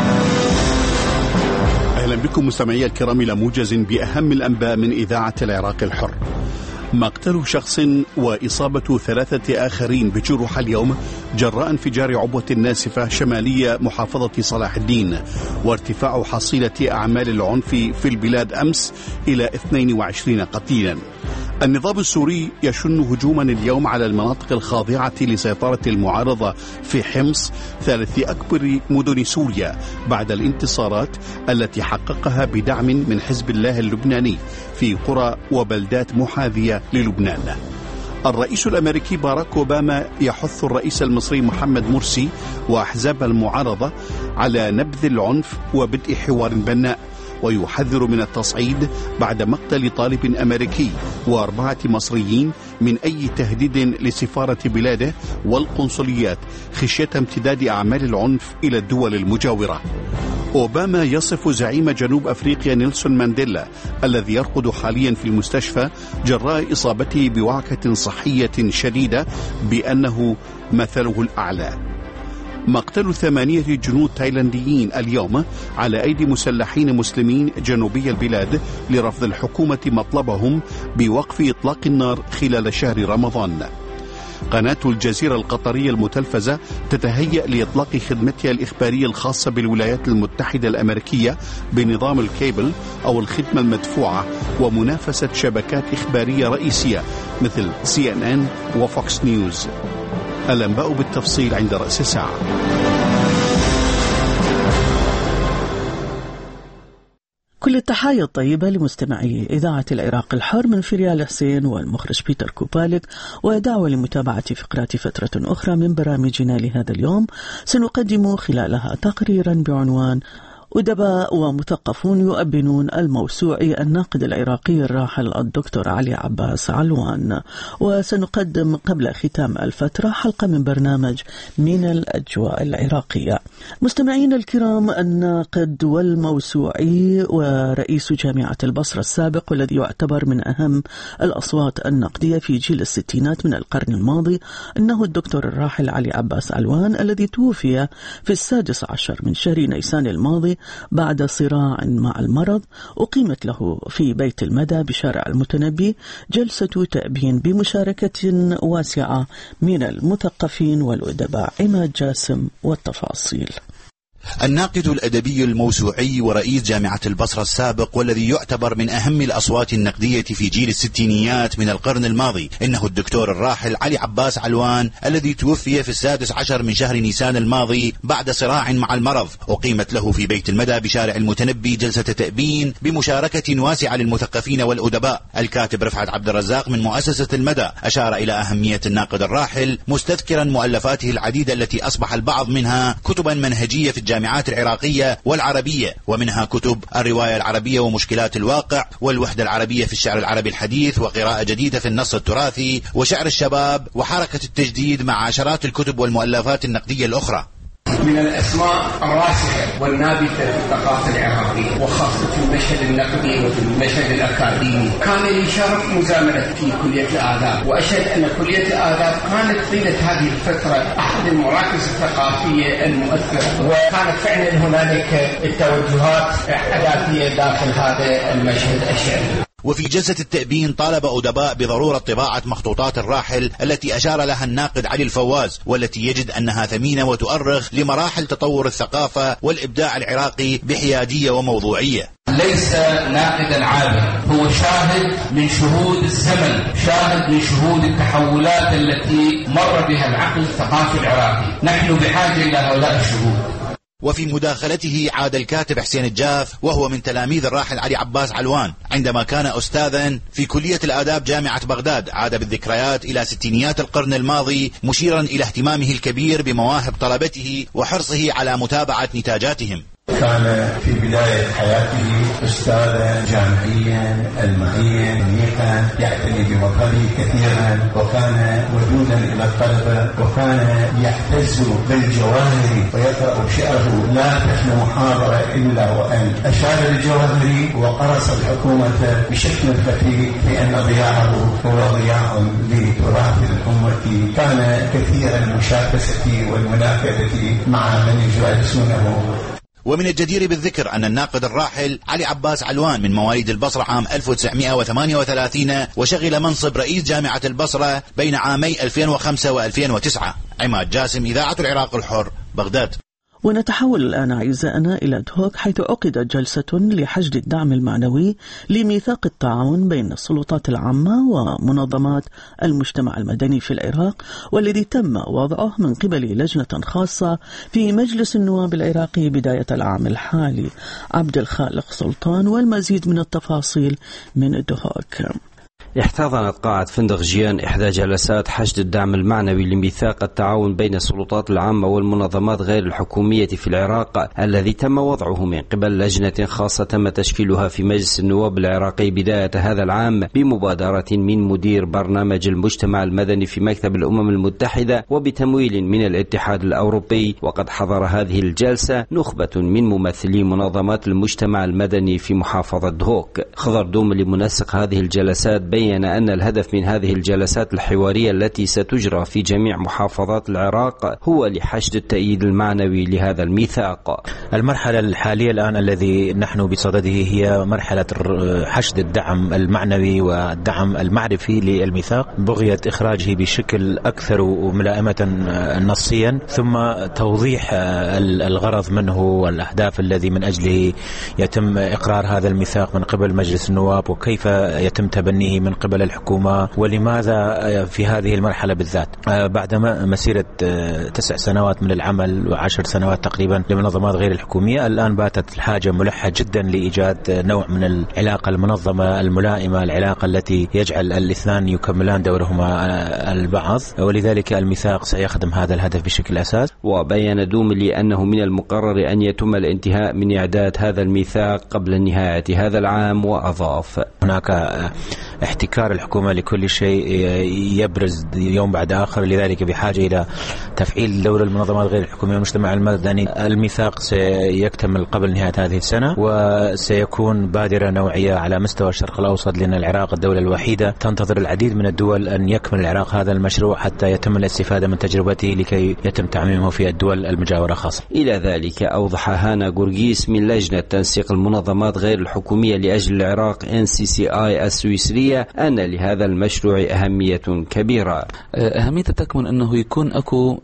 أهلا بكم مستمعي الكرام إلى موجز بأهم الأنباء من إذاعة العراق الحر. مقتل شخص وإصابة ثلاثة آخرين بجروح اليوم جراء انفجار عبوة ناسفة شمالية محافظة صلاح الدين، وارتفاع حصيلة أعمال العنف في البلاد أمس إلى اثنين وعشرين قتيلا. النظام السوري يشن هجوما اليوم على المناطق الخاضعة لسيطرة المعارضة في حمص، ثالث أكبر مدن سوريا بعد الانتصارات التي حققها بدعم من حزب الله اللبناني في قرى وبلدات محاذية للبنان. الرئيس الأمريكي باراك أوباما يحث الرئيس المصري محمد مرسي وأحزاب المعارضة على نبذ العنف وبدء حوار بناء، ويحذر من التصعيد بعد مقتل طالب أمريكي وأربعة مصريين من أي تهديد لسفارة بلاده والقنصليات خشية امتداد أعمال العنف إلى الدول المجاورة. أوباما يصف زعيم جنوب أفريقيا نيلسون مانديلا الذي يرقد حاليا في المستشفى جراء إصابته بوعكة صحية شديدة بأنه مثله الأعلى. مقتل ثمانية جنود تايلانديين اليوم على أيدي مسلحين مسلمين جنوبي البلاد لرفض الحكومة مطلبهم بوقف إطلاق النار خلال شهر رمضان. قناة الجزيرة القطرية المتلفزة تتهيأ لإطلاق خدمتها الإخبارية الخاصة بالولايات المتحدة الأمريكية بنظام الكيبل أو الخدمة المدفوعة، ومنافسة شبكات إخبارية رئيسية مثل سي إن إن وفوكس نيوز. الأنباء بالتفصيل عند رأس الساعة. كل التحايا الطيبة لمستمعي إذاعة العراق الحر من فريال حسين والمخرج بيتر كوبالك، ودعوة لمتابعة فقرات فترة أخرى من برامجنا لهذا اليوم. سنقدم خلالها تقريرا بعنوان أدباء ومثقفون يؤبنون الموسوعي الناقد العراقي الراحل الدكتور علي عباس علوان، وسنقدم قبل ختام الفترة حلقة من برنامج من الأجواء العراقية. مستمعين الكرام، الناقد والموسوعي ورئيس جامعة البصرة السابق والذي يعتبر من أهم الأصوات النقدية في جيل الستينات من القرن الماضي إنه الدكتور الراحل علي عباس علوان، الذي توفي في السادس عشر من شهر نيسان الماضي بعد صراع مع المرض. أقيمت له في بيت المدى بشارع المتنبي جلسة تأبين بمشاركة واسعة من المثقفين والأدباء. عماد جاسم والتفاصيل. الناقد الأدبي الموسوعي ورئيس جامعة البصرة السابق والذي يعتبر من أهم الأصوات النقدية في جيل الستينيات من القرن الماضي إنه الدكتور الراحل علي عباس علوان، الذي توفي في السادس عشر من شهر نيسان الماضي بعد صراع مع المرض. أقيمت له في بيت المدى بشارع المتنبي جلسة تأبين بمشاركة واسعة للمثقفين والأدباء. الكاتب رفعت عبد الرزاق من مؤسسة المدى أشار إلى أهمية الناقد الراحل، مستذكرا مؤلفاته العديدة التي أصبح البعض منها كتبا منهجية في الجامعات العراقية والعربية، ومنها كتب الرواية العربية ومشكلات الواقع، والوحدة العربية في الشعر العربي الحديث، وقراءة جديدة في النص التراثي، وشعر الشباب، وحركة التجديد، مع عشرات الكتب والمؤلفات النقدية الأخرى. من الأسماء الراسخة والنابتة في الثقافة العراقية وخاصة في المشهد النقدي وفي المشهد الأكاديمي. كان لي شرف مزاملة في كلية الآداب، وأشهد أن كلية الآداب كانت طيلة هذه الفترة أحد المراكز الثقافية المؤثرة، وكانت فعلا هنالك التوجهات أدبية داخل هذا المشهد الشعري. وفي جلسة التأبين طالب أدباء بضرورة طباعة مخطوطات الراحل التي أشار لها الناقد علي الفواز، والتي يجد أنها ثمينة وتؤرخ لمراحل تطور الثقافة والإبداع العراقي بحيادية وموضوعية. ليس ناقدا عابرا، هو شاهد من شهود الزمن، شاهد من شهود التحولات التي مر بها العقل الثقافي العراقي. نحن بحاجة إلى هؤلاء الشهود. وفي مداخلته عاد الكاتب حسين الجاف وهو من تلاميذ الراحل علي عباس علوان عندما كان أستاذا في كلية الآداب جامعة بغداد، عاد بالذكريات إلى ستينيات القرن الماضي مشيرا إلى اهتمامه الكبير بمواهب طلبته وحرصه على متابعة نتاجاتهم. كان في بداية حياته أستاذا جامعيا علميا منيقا يعتني بمظهره كثيرا، وكان ودودا إلى الطلبة، وكان يحتز بالجواهري ويقرأ شعره لا تخلو محاضرة إلا وأن أشار للجواهري وقرص الحكومة بشكل خفيف في أن ضياعه هو ضياع لتراث الأمة. كان كثير المشاكسة والمناكدة مع من يجالسونه. ومن الجدير بالذكر أن الناقد الراحل علي عباس علوان من مواليد البصرة عام ألف وتسعمائة وثمانية وثلاثين وشغل منصب رئيس جامعة البصرة بين عامي ألفين وخمسة وألفين وتسعة. عماد جاسم، إذاعة العراق الحر، بغداد. ونتحول الآن أعزائنا إلى دهوك، حيث عقدت جلسة لحشد الدعم المعنوي لميثاق التعاون بين السلطات العامة ومنظمات المجتمع المدني في العراق، والذي تم وضعه من قبل لجنة خاصة في مجلس النواب العراقي بداية العام الحالي. عبد الخالق سلطان والمزيد من التفاصيل من الدهوك. احتضنت قاعة فندق جيان إحدى جلسات حشد الدعم المعنوي لميثاق التعاون بين السلطات العامة والمنظمات غير الحكومية في العراق، الذي تم وضعه من قبل لجنة خاصة تم تشكيلها في مجلس النواب العراقي بداية هذا العام بمبادرة من مدير برنامج المجتمع المدني في مكتب الأمم المتحدة وبتمويل من الاتحاد الأوروبي. وقد حضر هذه الجلسة نخبة من ممثلي منظمات المجتمع المدني في محافظة دهوك. خضر دوملي منسق هذه الجلسات بين أن الهدف من هذه الجلسات الحوارية التي ستجرى في جميع محافظات العراق هو لحشد التأييد المعنوي لهذا الميثاق. المرحلة الحالية الآن الذي نحن بصدده هي مرحلة حشد الدعم المعنوي والدعم المعرفي للميثاق بغية إخراجه بشكل أكثر ملائمة نصيا، ثم توضيح الغرض منه والأهداف الذي من أجله يتم إقرار هذا الميثاق من قبل مجلس النواب، وكيف يتم تبنيه من قبل الحكومة، ولماذا في هذه المرحلة بالذات. بعد مسيرة تسع سنوات من العمل وعشر سنوات تقريبا لمنظمات غير الحكومية، الآن باتت الحاجة ملحة جدا لإيجاد نوع من العلاقة المنظمة الملائمة، العلاقة التي يجعل الاثنان يكملان دورهما البعض، ولذلك الميثاق سيخدم هذا الهدف بشكل أساس. وبين دوملي أنه من المقرر أن يتم الانتهاء من إعداد هذا الميثاق قبل نهاية هذا العام، وأضاف هناك احتكار الحكومة لكل شيء يبرز يوم بعد آخر، لذلك بحاجة إلى تفعيل دور المنظمات غير الحكومية والمجتمع المدني. الميثاق سيكتمل قبل نهاية هذه السنة، وسيكون بادرة نوعية على مستوى الشرق الأوسط، لأن العراق الدولة الوحيدة تنتظر العديد من الدول أن يكمل العراق هذا المشروع حتى يتم الاستفادة من تجربته لكي يتم تعميمه في الدول المجاورة خاصة. إلى ذلك أوضح هانا غورغيس من لجنة تنسيق المنظمات غير الحكومية لأجل العراق إن سي سي آي السويسرية أن لهذا المشروع أهمية كبيرة. أهميته تكمن أنه يكون أكو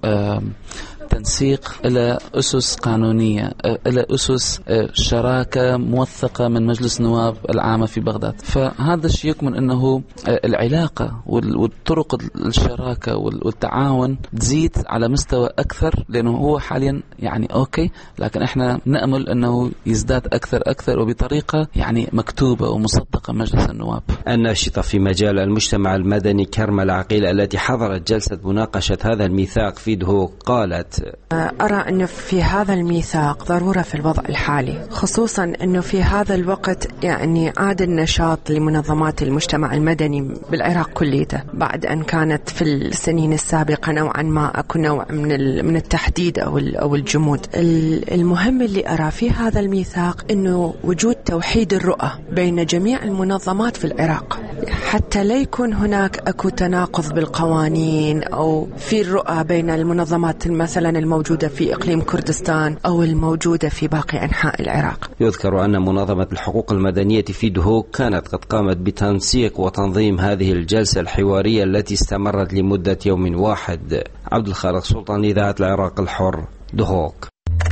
تنسيق إلى أسس قانونية، إلى أسس شراكة موثقة من مجلس النواب العامة في بغداد. فهذا الشيء يكمن أنه العلاقة والطرق الشراكة والتعاون تزيد على مستوى أكثر، لأنه هو حاليا يعني أوكي، لكن إحنا نأمل أنه يزداد أكثر أكثر وبطريقة يعني مكتوبة ومصدقة مجلس النواب. الناشطة في مجال المجتمع المدني كرمة العقيل التي حضرت جلسة مناقشة هذا الميثاق في دهوك قالت: أرى أنه في هذا الميثاق ضرورة في الوضع الحالي، خصوصا أنه في هذا الوقت يعني عاد النشاط لمنظمات المجتمع المدني بالعراق كليته، بعد أن كانت في السنين السابقة نوعا ما أكو نوع من من التحديد أو أو الجمود. المهم اللي أرى في هذا الميثاق أنه وجود توحيد الرؤى بين جميع المنظمات في العراق، حتى لا يكون هناك أكو تناقض بالقوانين أو في الرؤى بين المنظمات مثلا الموجودة في إقليم كردستان أو الموجودة في باقي أنحاء العراق. يذكر أن منظمة الحقوق المدنية في دهوك كانت قد قامت بتنسيق وتنظيم هذه الجلسة الحوارية التي استمرت لمدة يوم واحد. عبد الخالق سلطان، إذاعة العراق الحر، دهوك.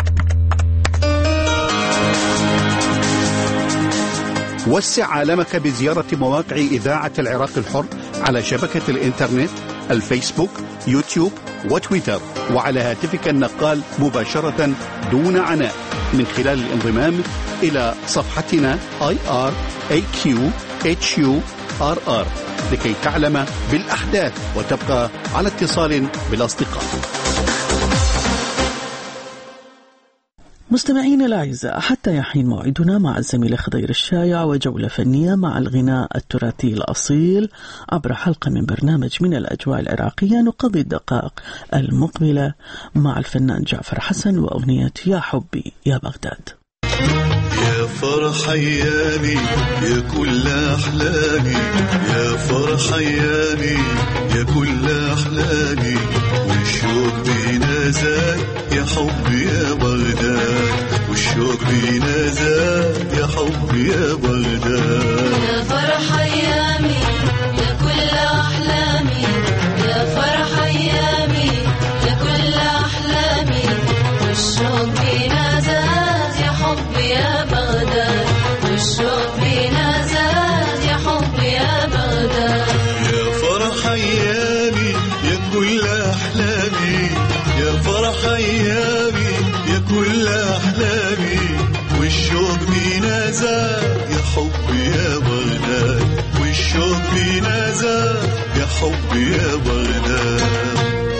وسع عالمك بزيارة مواقع إذاعة العراق الحر على شبكة الإنترنت، الفيسبوك، يوتيوب وتويتر، وعلى هاتفك النقال مباشرة دون عناء من خلال الانضمام إلى صفحتنا آي آر إيه كيو إتش يو آر آر لكي تعلم بالأحداث وتبقى على اتصال بالأصدقاء. مستمعين الأعزاء، حتى يحين موعدنا مع الزميل خضير الشايع وجولة فنية مع الغناء التراثي الأصيل عبر حلقة من برنامج من الأجواء العراقية. نقضي الدقائق المقبلة مع الفنان جعفر حسن وأغنية يا حبي يا بغداد. يا فرح ايامي يا كل احلامي، يا فرح ايامي يا كل احلامي، والشوق بينا زاد يا حبي يا بغداد، والشوق بينا زاد يا حبي يا بغداد. يا فرح ايامي يا كل احلامي، يا فرح ايامي يا كل احلامي، والشوق بينا زاد يا حبي يا بغداد، والشوق بينا زاد يا حبي يا بغداد. يا فرح ايامي يا كل احلامي، يا فرح ايامي يا كل احلامي، والشوق بينا زاد يا حبي يا بغداد، والشوق بينا زاد يا حبي يا بغداد.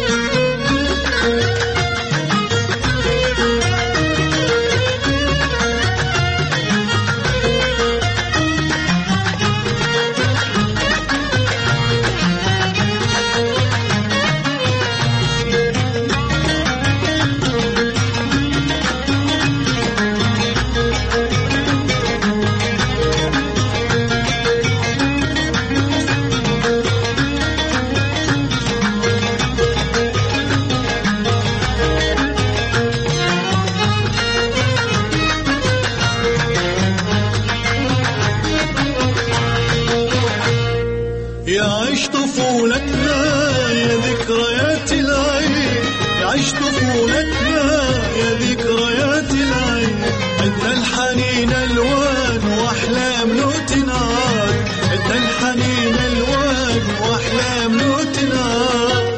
يعيش طفولتنا يا ذكريات العين، يعيش طفولتنا يا ذكريات العين، عندنا الحنين الوان واحلام لو تنعاد، عندنا الحنين الوان واحلام لو تنعاد.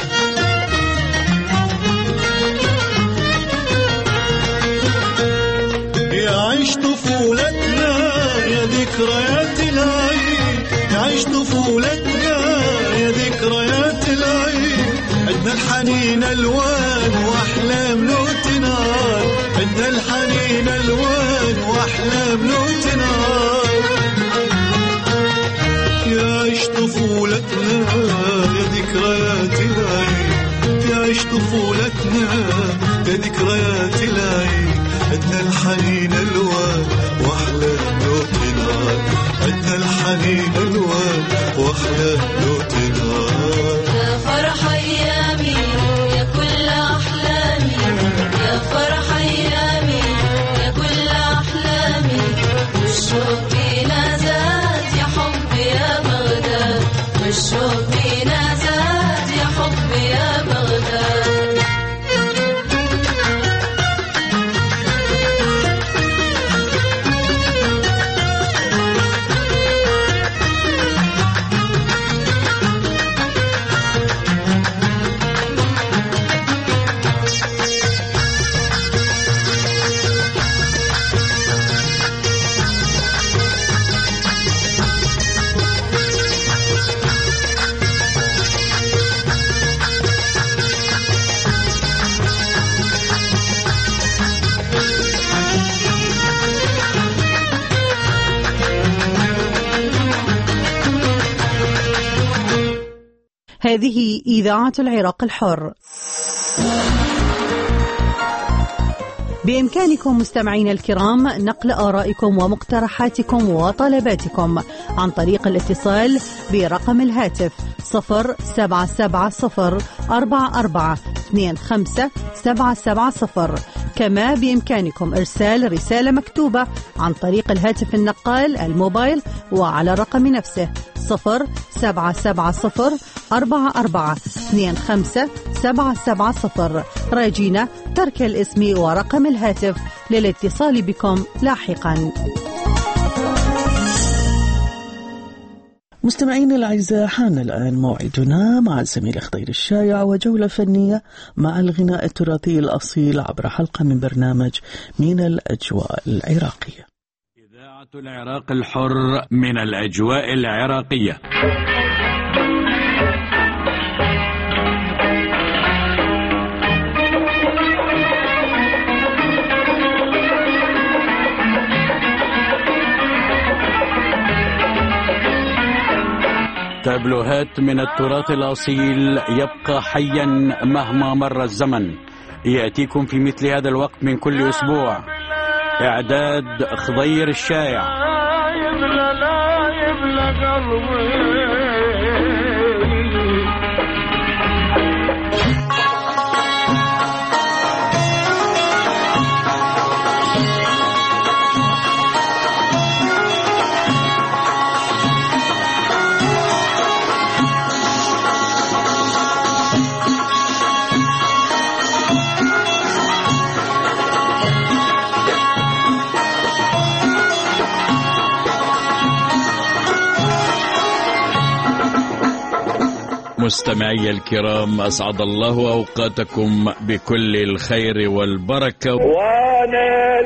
يعيش طفولتنا يا ذكريات العين، يعيش طفولتنا يا ذكريات العين، عندنا الحنين الوان واحلام لو تنال، عندنا الحنين الوان واحلام لو تنال. يعيش طفولتنا يا ذكريات العين، يعيش طفولتنا يا ذكريات العين، عندنا الحنين الوان واحلام لو تنال، عندنا الحنين الوان واحلام لو تنال. يا فرح ايامي يا كل احلامي، يا فرح ايامي يا كل احلامي، والشوق بينا زاد يا حبي يا بغداد، والشوق بينا زاد يا حبي يا بغداد. هذه إذاعة العراق الحر. بإمكانكم مستمعين الكرام نقل آرائكم ومقترحاتكم وطلباتكم عن طريق الاتصال برقم الهاتف صفر سبعة سبعة صفر أربعة أربعة اثنين خمسة سبعة سبعة صفر. كما بإمكانكم إرسال رسالة مكتوبة عن طريق الهاتف النقال الموبايل وعلى الرقم نفسه صفر سبعة سبعة صفر أربعة أربعة اثنين خمسة سبعة سبعة صفر. راجينا ترك الاسم ورقم الهاتف للاتصال بكم لاحقا. مستمعين الأعزاء، حان الآن موعدنا مع الزميل خضير الشايع وجولة فنية مع الغناء التراثي الأصيل عبر حلقة من برنامج من الأجواء العراقية. إذاعة العراق الحر من الأجواء العراقية. تابلوهات من التراث الأصيل يبقى حيا مهما مر الزمن، يأتيكم في مثل هذا الوقت من كل أسبوع. إعداد خضير الشايع. مستمعي الكرام، أسعد الله أوقاتكم بكل الخير والبركة. وانا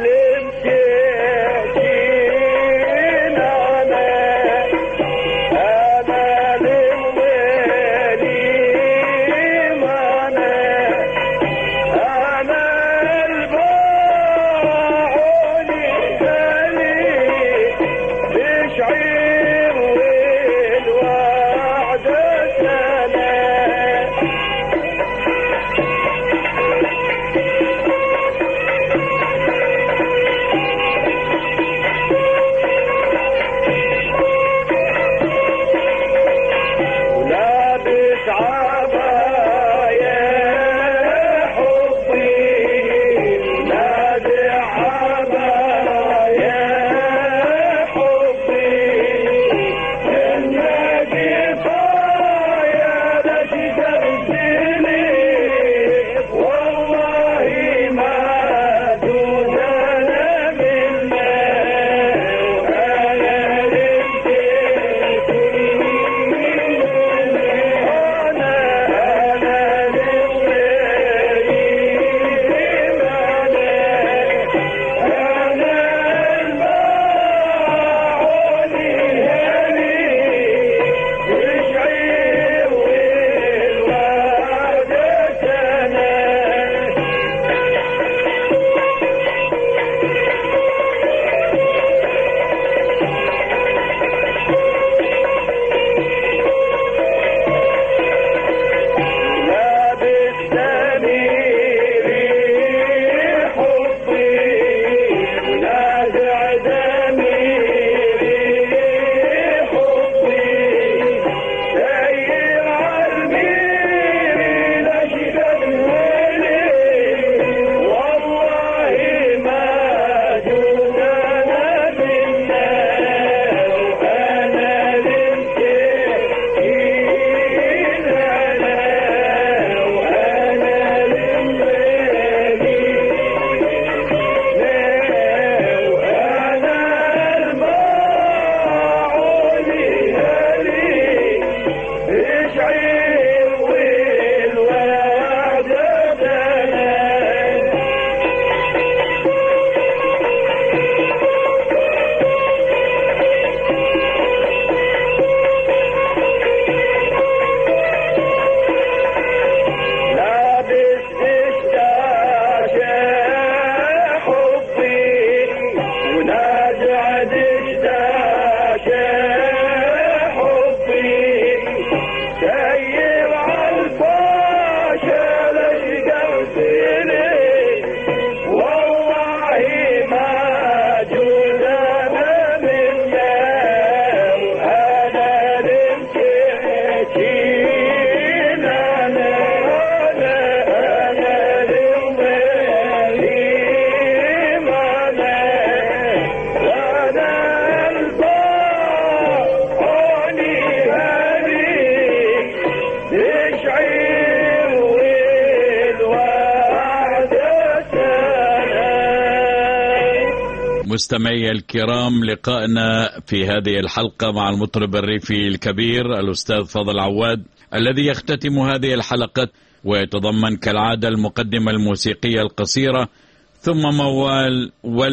مستمعي الكرام، لقائنا في هذه الحلقة مع المطرب الريفي الكبير الأستاذ فاضل عواد، الذي يختتم هذه الحلقة ويتضمن كالعادة المقدمة الموسيقية القصيرة، ثم موال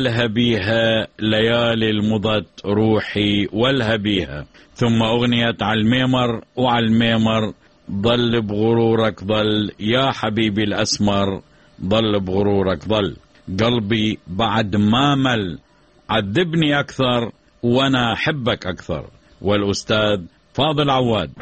والهبيها ليالي المضت روحي والهبيها، ثم أغنية على الميمر وعلى الميمر ضل بغرورك ضل يا حبيبي الأسمر ضل بغرورك ضل، قلبي بعد ما مل عذبني أكثر وأنا أحبك أكثر، والأستاذ فاضل عواد.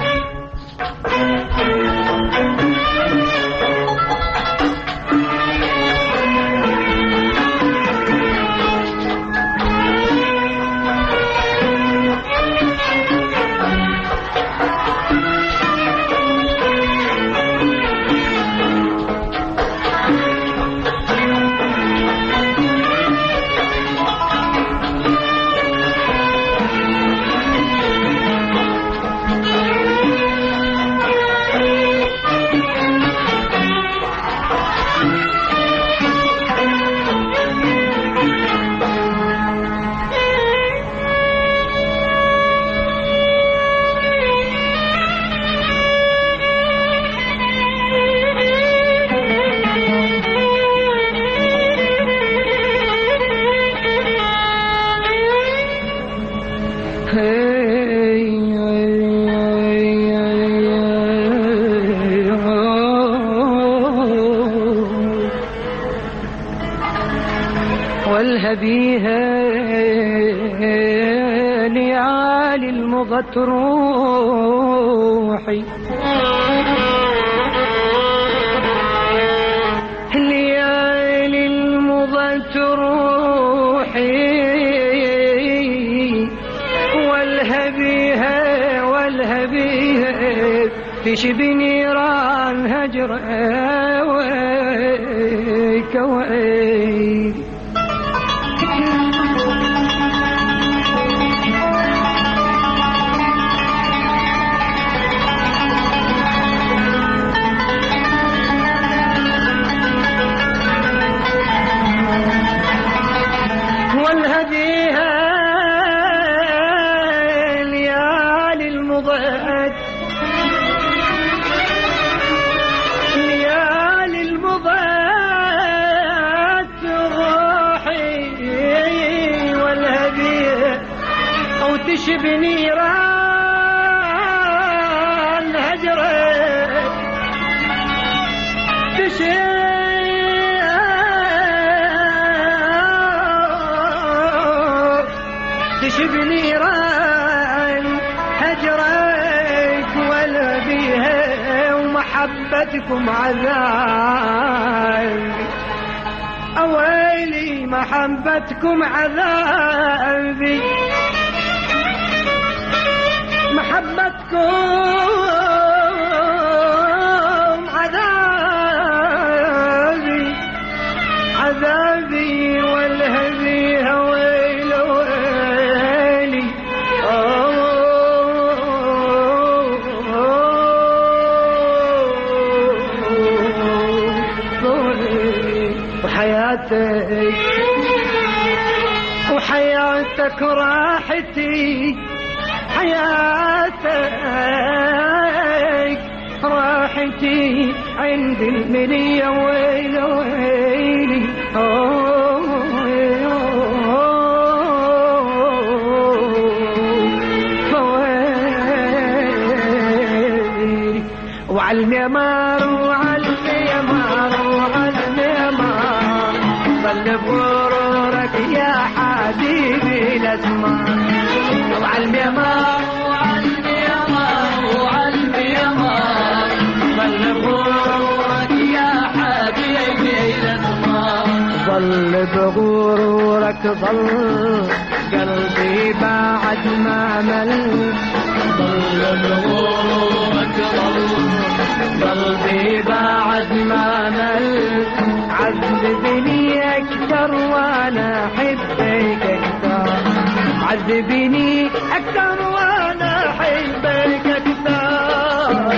ليالي المضت روحي ليالي المضت روحي والهبيها والهبيها تشبي نيران هجر ويك ويك تشبي نيران هجرك تشبي نيران هجرك ولا بيها ومحبتكم عذاب أويلي محبتكم عذابي محبتكم عذابي عذابي والهدي ويل ويلي وحياتك وحياتك راحتي حياتك راحتي عند المنية ويل ويلي فويلي وعلى الميمار وعلى الميمار وعلى الميمار ظل بغرورك يا حبيبي الأزمان وعلى الميمار وعلى الميمار وعلى الميمار ظل بغرورك يا حبيبي الأزمان ظل بغرورك ظل قلبي بعد ما مل ظل بغرورك ظل قلبي بعد ما مل عذبني أكثر وأنا أحبك أكثر عذبني أكثر وأنا أحبك أكثر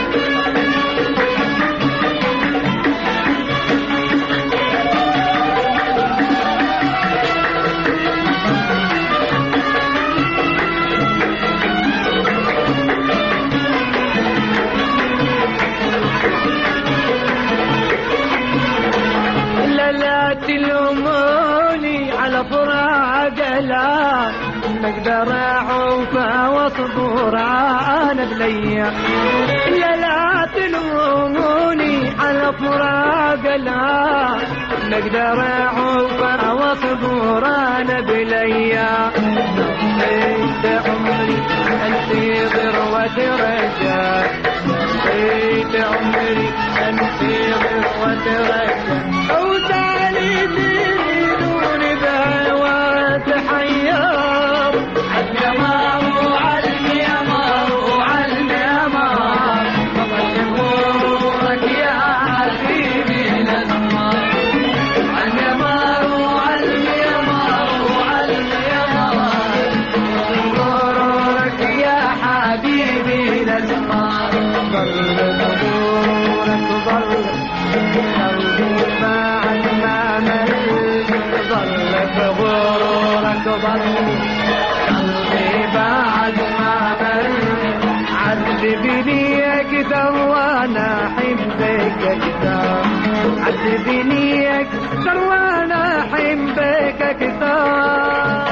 لا تلوموني على فراق لا نقدر أعوفه واصبر أنا بليا لا لا تلوموني على فراق لا نقدر أعوفه واصبر أنا بليا انت عمري انت ضر وترجع بقيت عمري أنسي وترجع أو تعالي تريدوني بهوى تحير عاليمار وعاليمار وعاليمار بضل غورك يا حبيبي الأسمار عاليمار وعاليمار وعاليمار غورك يا حبيبي الأسمار ظل غورك ظل قلبي بعد ما مل ظل غورك ظل قلبي بعد ما مل عذبني أكثر وأنا أحبك أكثر عذبني أكثر وأنا أحبك أكثر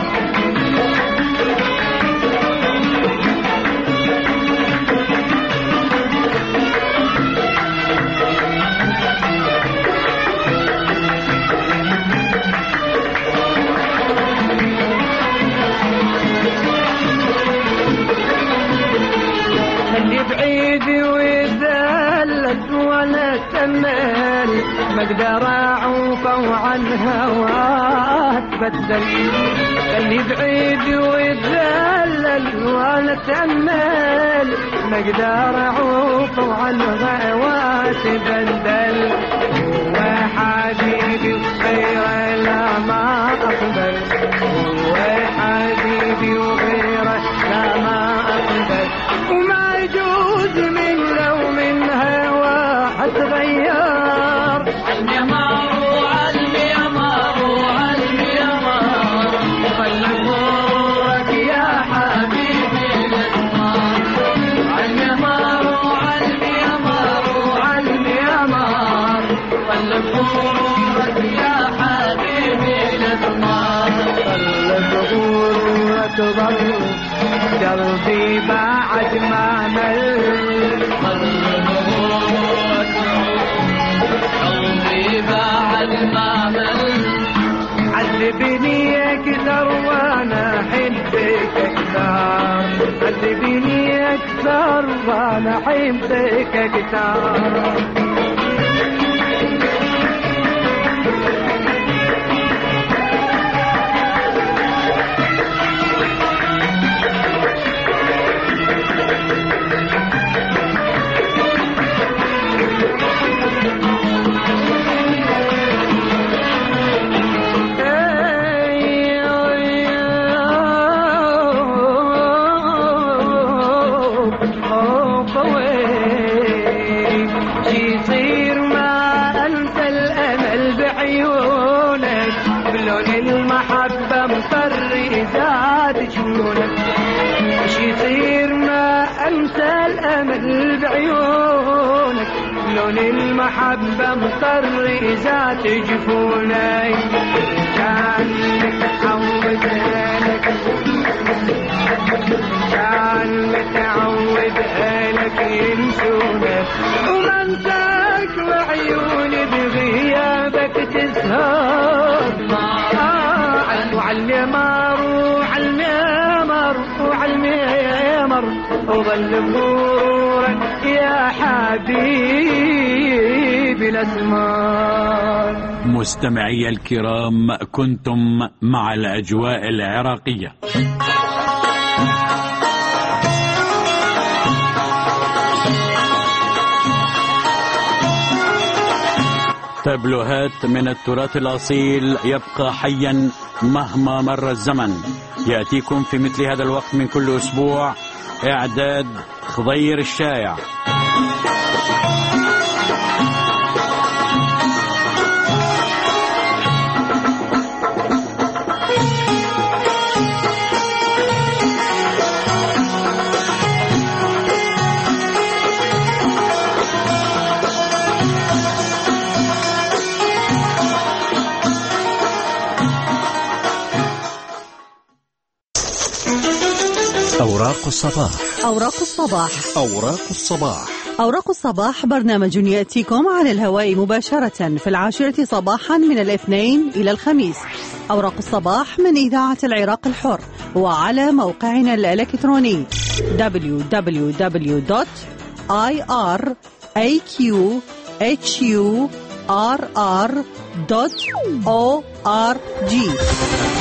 اللي بعيد ويذلت ولا تمل ما اقدر اعوف عن هواك بدل اللي بعيد ويذلل ولا تمل ما اقدر اعوف عن هواك بدل هو حبيبي وغيره لا ما اقبل هو حبيبي وغيره لا ما اقبل وما يجوز من لو من هوا حتغير عاليمار وعاليمار وعاليمار ظل غورك يا حبيبي الأسمار عاليمار وعاليمار وعاليمار ظل غورك يا حبيبي الأسمار ظل غورك ظل قلبي بعد ما مل قلبي بعد ما مل عذبني أكثر وأنا أحبك أكثر عذبني أكثر وأنا أحبك أكثر يصير ما أنت الأمل بعيونك بلون المحبة مطري زاد جنونك وش يصير ما أنت الأمل بعيونك بلون المحبة مطري زاد جفونك كانك تعود لك كان متعود لك ينسونك ومنساك وعيوني بغيابك تسهر وعاليمار وعاليمار وعاليمار وظل غورك يا حبيبي الأسمار. مستمعي الكرام، كنتم مع الأجواء العراقية. تابلوهات من التراث الأصيل يبقى حيا مهما مر الزمن. يأتيكم في مثل هذا الوقت من كل أسبوع. إعداد خضير الشايع. أوراق الصباح. أوراق الصباح. أوراق الصباح. أوراق الصباح برنامج يأتيكم على الهواء مباشرة في العاشرة صباحا من الاثنين إلى الخميس. أوراق الصباح من إذاعة العراق الحر، وعلى موقعنا الإلكتروني دبليو دبليو دبليو دوت آي آر إيه كيو إتش يو آر آر دوت أو آر جي.